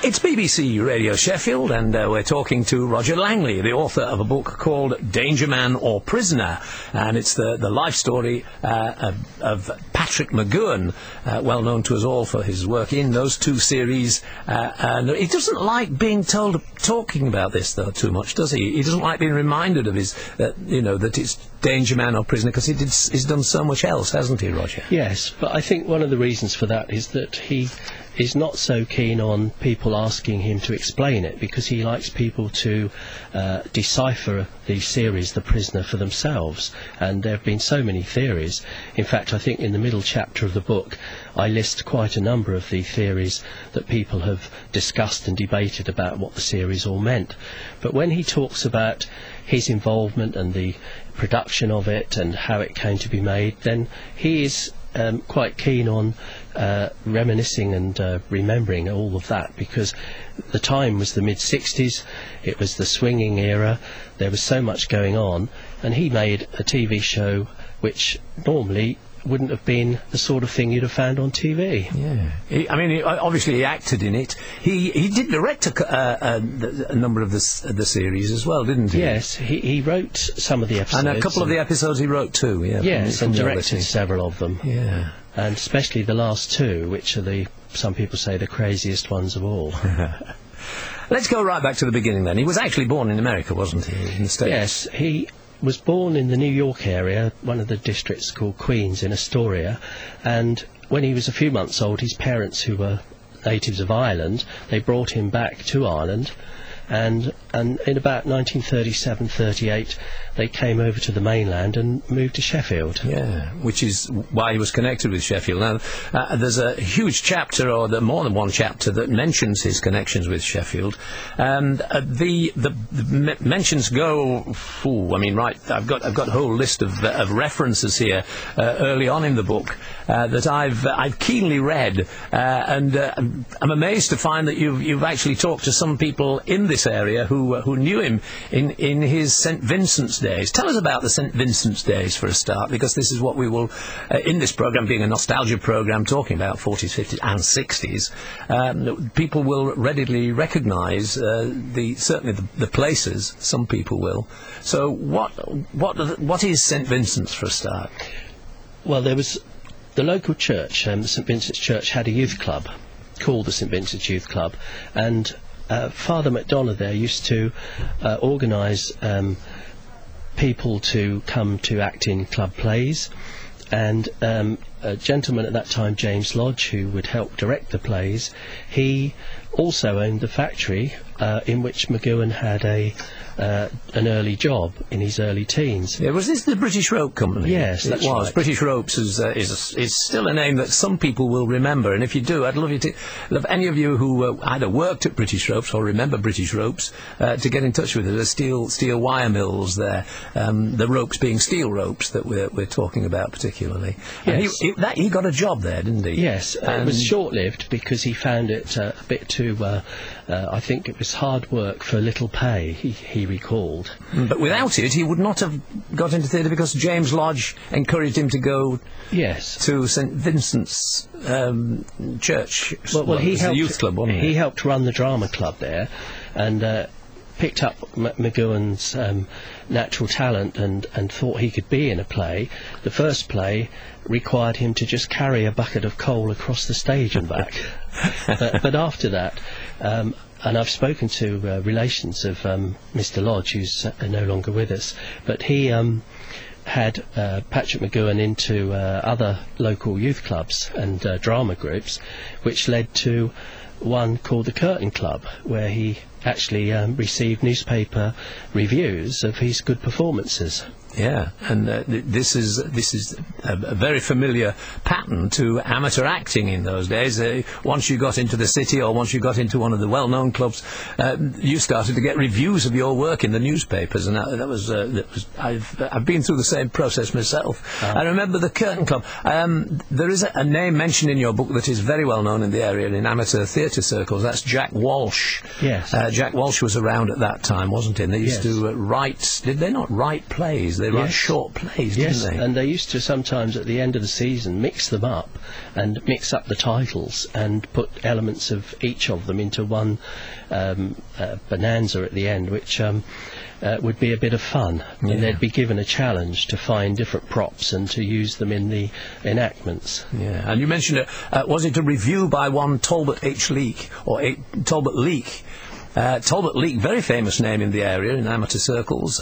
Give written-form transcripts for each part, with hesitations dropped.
It's BBC Radio Sheffield, and we're talking to Roger Langley, the author of a book called Danger Man or Prisoner, and it's the life story of Patrick McGoohan, well known to us all for his work in those two series. And he doesn't like being talking about this, though, too much, does he? He doesn't like being reminded of his, that it's Danger Man or Prisoner, because he's done so much else, hasn't he, Roger? Yes, but I think one of the reasons for that is that he is not so keen on people asking him to explain it, because he likes people to decipher the series The Prisoner for themselves. And there have been so many theories. In fact, I think in the middle chapter of the book I list quite a number of the theories that people have discussed and debated about what the series all meant. But when he talks about his involvement and the production of it and how it came to be made, then he is quite keen on reminiscing and remembering all of that, because the time was the mid-60s, it was the swinging era, there was so much going on, and he made a TV show which normally wouldn't have been the sort of thing you'd have found on TV. Yeah, obviously he acted in it. He did direct a number of the series as well, didn't he? Yes, he wrote some of the episodes. And a couple of the episodes he wrote too, yeah. Yes, and directed several of them. Yeah. And especially the last two, which are some people say, the craziest ones of all. Let's go right back to the beginning then. He was actually born in America, wasn't he, in the States? Yes, he was born in the New York area, one of the districts called Queens in Astoria, and when he was a few months old, his parents, who were natives of Ireland, they brought him back to Ireland, and in about 1937-38 they came over to the mainland and moved to Sheffield. Yeah, which is why he was connected with Sheffield. Now, there's a huge chapter, or more than one chapter, that mentions his connections with Sheffield. And the mentions go, I've got a whole list of references here early on in the book that I've keenly read, and I'm amazed to find that you've actually talked to some people in this area who knew him in his St. Vincent's days. Tell us about the St. Vincent's days for a start, because this is what we will, in this programme, being a nostalgia programme, talking about 40s, 50s and 60s, people will readily recognise certainly the places. Some people will. So what is St. Vincent's for a start? Well, there was the local church, St. Vincent's Church, had a youth club called the St. Vincent's Youth Club, and Father McDonough there used to organise people to come to act in club plays, and a gentleman at that time, James Lodge, who would help direct the plays, he also owned the factory in which McGoohan had an early job in his early teens. Yeah, was this the British Rope Company? Yes, that's right. British Ropes is still a name that some people will remember, and if you do, I'd love any of you who either worked at British Ropes or remember British Ropes to get in touch with us. The steel wire mills there, the ropes being steel ropes that we're talking about particularly. Yes. And he got a job there, didn't he? Yes, it was short-lived because he found it a bit too, I think it was hard work for little pay, he recalled. But without it, he would not have got into theatre, because James Lodge encouraged him to go to St. Vincent's Church. Well, he helped, the youth club, wasn't he? He helped run the drama club there, and picked up McGoohan's natural talent and thought he could be in a play. The first play required him to just carry a bucket of coal across the stage and back. But after that, and I've spoken to relations of Mr. Lodge, who's no longer with us, but he had Patrick McGoohan into other local youth clubs and drama groups, which led to one called the Curtain Club, where he actually received newspaper reviews of his good performances. Yeah, and this is a very familiar pattern to amateur acting in those days. Once you got into the city, or once you got into one of the well-known clubs, you started to get reviews of your work in the newspapers, and that was I've been through the same process myself. I remember the Curtain Club. There is a name mentioned in your book that is very well known in the area in amateur theatre circles. That's Jack Walsh. Yes. Jack Walsh was around at that time, wasn't he? And they used to write. Did they not write plays? They write Yes. short plays, Yes, didn't they? and they used to sometimes at the end of the season mix them up and mix up the titles and put elements of each of them into one bonanza at the end, which would be a bit of fun. Yeah. And they'd be given a challenge to find different props and to use them in the enactments. Yeah, and you mentioned it. Was it a review by one Talbot H. Leake, or Talbot Leake? Talbot Leake, very famous name in the area, in amateur circles.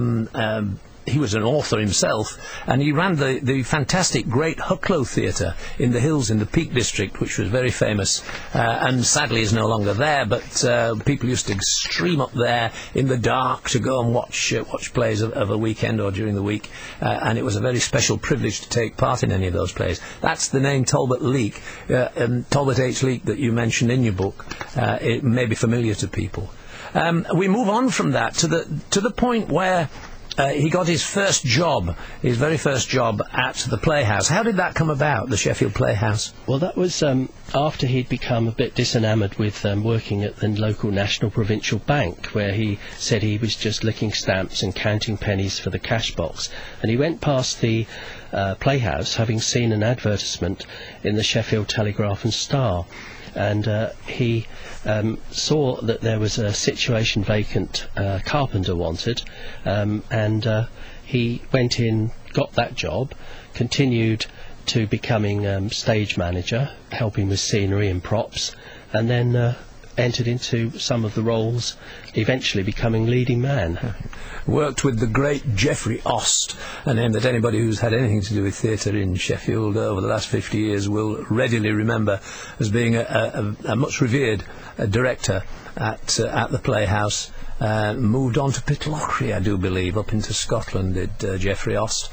He was an author himself, and he ran the fantastic Great Hucklow Theatre in the hills in the Peak District, which was very famous, and sadly is no longer there, but people used to stream up there in the dark to go and watch plays of a weekend or during the week, and it was a very special privilege to take part in any of those plays. That's the name Talbot Leake, Talbot H. Leake, that you mentioned in your book. It may be familiar to people. We move on from that to the point where he got his very first job at the Playhouse. How did that come about, the Sheffield Playhouse? Well, that was after he'd become a bit disenamoured with working at the local National Provincial Bank, where he said he was just licking stamps and counting pennies for the cash box. And he went past the Playhouse, having seen an advertisement in the Sheffield Telegraph and Star. And he saw that there was a situation vacant, carpenter wanted, and he went in, got that job, continued to becoming stage manager, helping with scenery and props, and then entered into some of the roles, eventually becoming leading man. Worked with the great Geoffrey Ost, a name that anybody who's had anything to do with theatre in Sheffield over the last 50 years will readily remember as being a much revered director at the Playhouse. Moved on to Pitlochry, I do believe, up into Scotland, did Geoffrey Ost.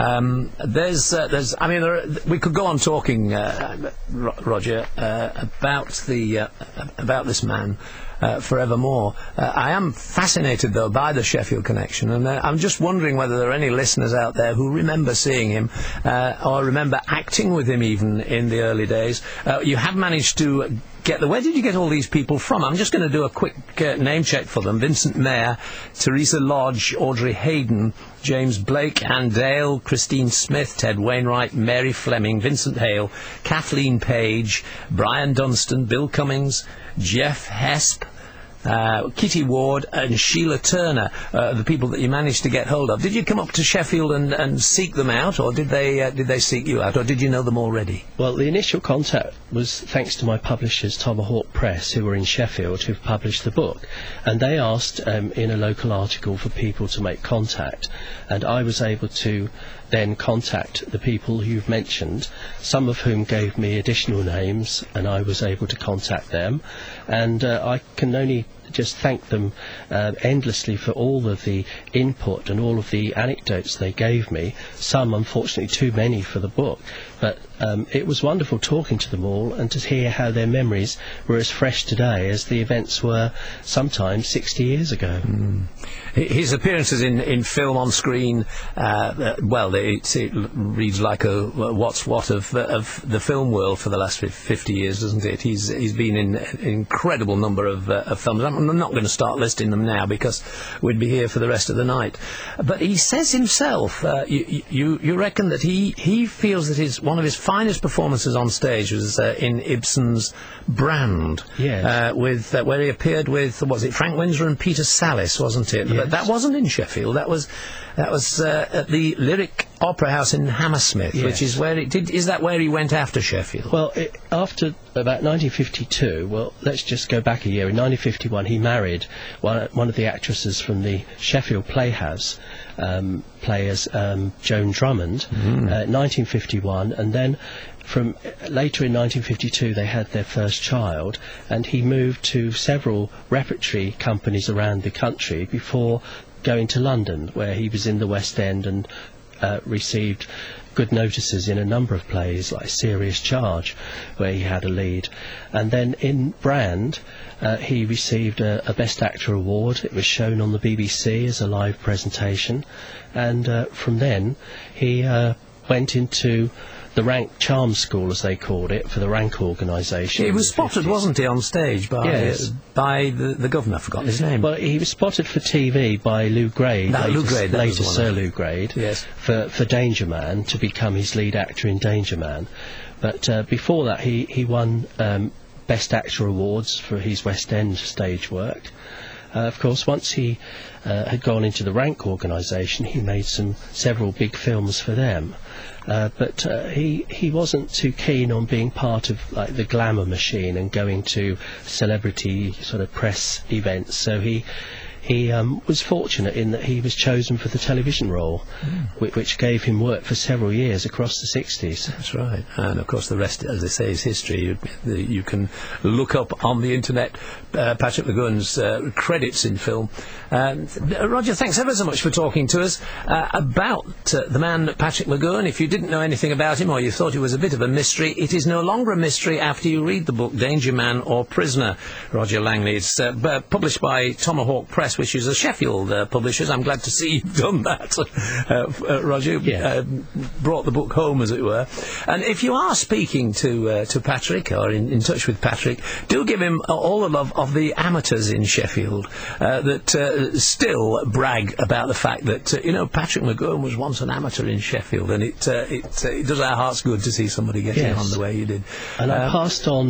We could go on talking, Roger, about this man forevermore. I am fascinated, though, by the Sheffield connection, and I'm just wondering whether there are any listeners out there who remember seeing him or remember acting with him even in the early days. You have managed to where did you get all these people from? I'm just going to do a quick name check for them. Vincent Mayer, Teresa Lodge, Audrey Hayden, James Blake, Ann Dale, Christine Smith, Ted Wainwright, Mary Fleming, Vincent Hale, Kathleen Page, Brian Dunstan, Bill Cummings, Jeff Hesp, Kitty Ward and Sheila Turner, the people that you managed to get hold of. Did you come up to Sheffield and seek them out, or did they seek you out, or did you know them already? Well, the initial contact was thanks to my publishers, Tomahawk Press, who were in Sheffield, who've published the book, and they asked in a local article for people to make contact, and I was able to then contact the people you've mentioned, some of whom gave me additional names, and I was able to contact them, and I can only just thank them endlessly for all of the input and all of the anecdotes they gave me, some unfortunately too many for the book, but it was wonderful talking to them all and to hear how their memories were as fresh today as the events were sometimes 60 years ago. His appearances in film on screen, it reads like a what's what of the film world for the last 50 years, doesn't it? He's been in an incredible number of films. I'm not going to start listing them now because we'd be here for the rest of the night. But he says himself, you reckon that he feels that one of his finest performances on stage was in Ibsen's Brand, yes. Where he appeared with, was it Frank Windsor and Peter Sallis, wasn't it? Yes. But that wasn't in Sheffield. That was at the Lyric Opera House in Hammersmith, yes. which is where is that where he went after Sheffield? Well, after about 1952, well, let's just go back a year. In 1951, he married one of the actresses from the Sheffield Playhouse, players Joan Drummond, 1951, and then from later in 1952 they had their first child, and he moved to several repertory companies around the country before going to London, where he was in the West End and received good notices in a number of plays like Serious Charge, where he had a lead. And then in Brand he received a Best Actor award. It was shown on the BBC as a live presentation, and from then he went into the Rank Charm School, as they called it, for the Rank organisation. He was spotted, 50s. wasn't he, on stage by Yes. by the governor? I've forgotten his name. Well, he was spotted for TV by Lou Grade, Lou Grade, that was later one Sir of them. Lou Grade, Yes. for Danger Man, to become his lead actor in Danger Man. But before that, he won Best Actor awards for his West End stage work. Of course, once he had gone into the Rank organisation, he made several big films for them. But he wasn't too keen on being part of like the glamour machine and going to celebrity sort of press events. So he was fortunate in that he was chosen for the television role, which gave him work for several years across the 60s. That's right. And of course the rest, as they say, is history. You can look up on the internet Patrick McGowan's credits in film. Roger, thanks ever so much for talking to us about the man Patrick McGowan. If you didn't know anything about him, or you thought he was a bit of a mystery, it is no longer a mystery after you read the book Danger Man or Prisoner, Roger Langley. It's published by Tomahawk Press, which is a Sheffield publishers. I'm glad to see you've done that, Roger. Yeah. Brought the book home, as it were. And if you are speaking to Patrick, or in touch with Patrick, do give him all the love of the amateurs in Sheffield that still brag about the fact that Patrick McGowan was once an amateur in Sheffield, and it does our hearts good to see somebody getting on the way you did. And I passed on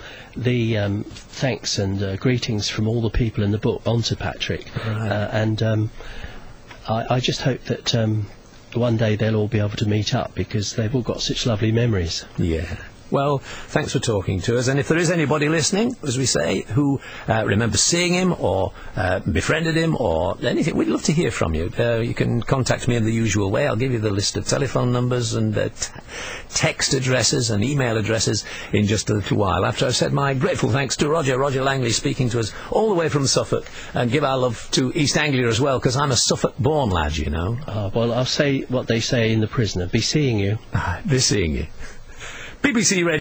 the thanks and greetings from all the people in the book onto Patrick. Right. And I just hope that one day they'll all be able to meet up, because they've all got such lovely memories. Yeah. Well, thanks for talking to us. And if there is anybody listening, as we say, who remembers seeing him or befriended him or anything, we'd love to hear from you. You can contact me in the usual way. I'll give you the list of telephone numbers and text addresses and email addresses in just a little while. After I've said my grateful thanks to Roger Langley, speaking to us all the way from Suffolk, and give our love to East Anglia as well, because I'm a Suffolk-born lad, you know. Well, I'll say what they say in The Prisoner. Be seeing you. Be seeing you. BBC Radio.